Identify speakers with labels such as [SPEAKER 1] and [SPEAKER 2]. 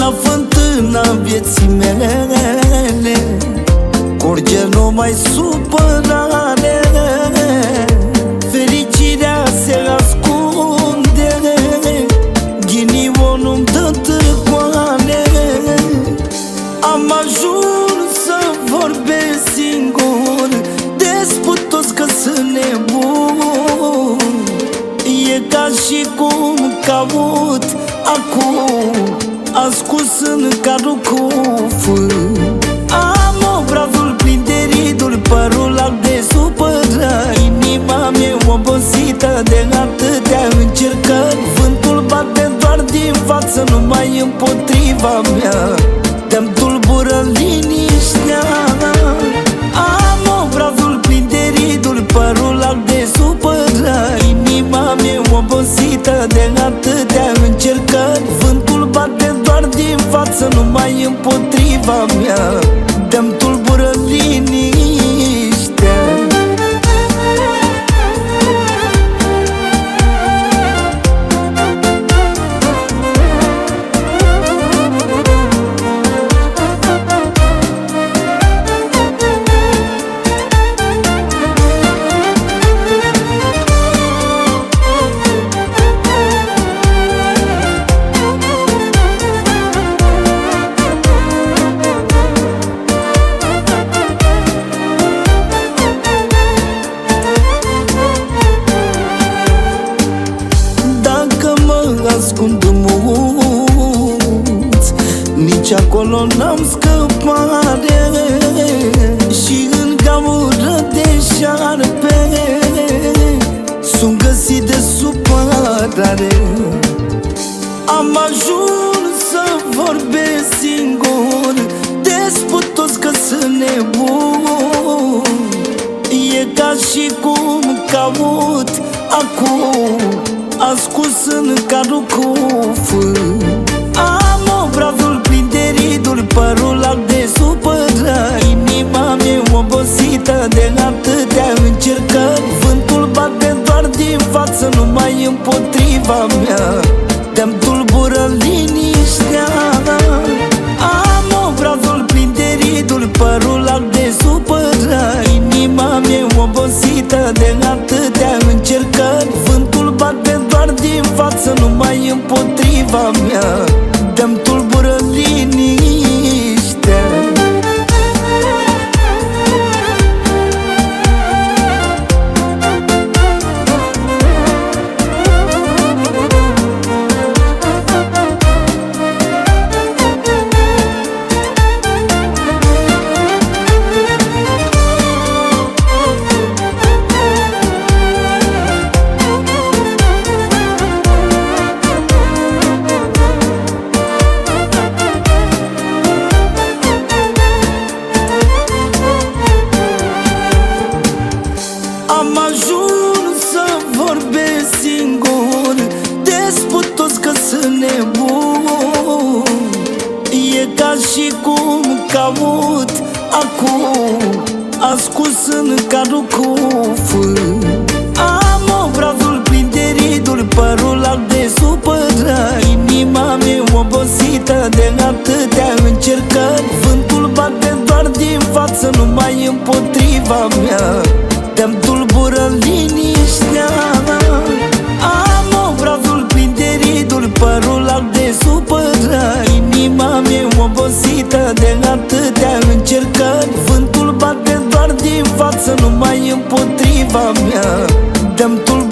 [SPEAKER 1] la fântâna vieții mele, curge numai supărare. Fericirea se ascunde, ghinionul-mi dă târcoane. Am ajuns să vorbesc singur, desput toți că sunt nebun. E ca și cum caut acum ascuns în cadrul cufânt. Am obrazul plin de riduri, părul alb de supărări, inima mea obosită de atâtea încercări. Vântul bate doar din față, numai împotriva mea, te-mi tulbură liniștea. Am obrazul plin de riduri, părul alb de supărări, inima mea obosită de atâtea încercări. Vântul bate doar din față, numai împotriva mea, te-mi tulbură liniștea. Ascund în munți, nici acolo n-am scăpare, și în gaură de șarpe sunt găsit de supărare. Am ajuns să vorbesc singur, desput toți că sunt nebun. E ca și cum caut acum ascuns în cadrul cufânt. Am obrazul plin de riduri, părul alb de supărări, inima mea obosită de atâtea încercări. Vântul bate doar din față, numai împotriva mea, te-mi tulbură liniștea. Am obrazul plin de riduri, părul alb de supărări, inima mea obosită de atâtea încercări. Vântul bate doar din față, numai împotriva mea, te-mi tulbură liniștea. Am ajuns să vorbesc singur, desput toți că sunt nebun. E ca și cum caut acum ascuns în cadrul cufânt. Am obrazul plin de riduri, părul alb de supărări, inima mea obosită de atâtea încercări. Vântul bate doar din față, numai împotriva mea, te-mi tulbură liniștea. Am obrazul plin de riduri, părul alb de supărări, inima mea obosită de atâtea încercări. Vântul bate doar din față, numai împotriva mea, te-mi tulbură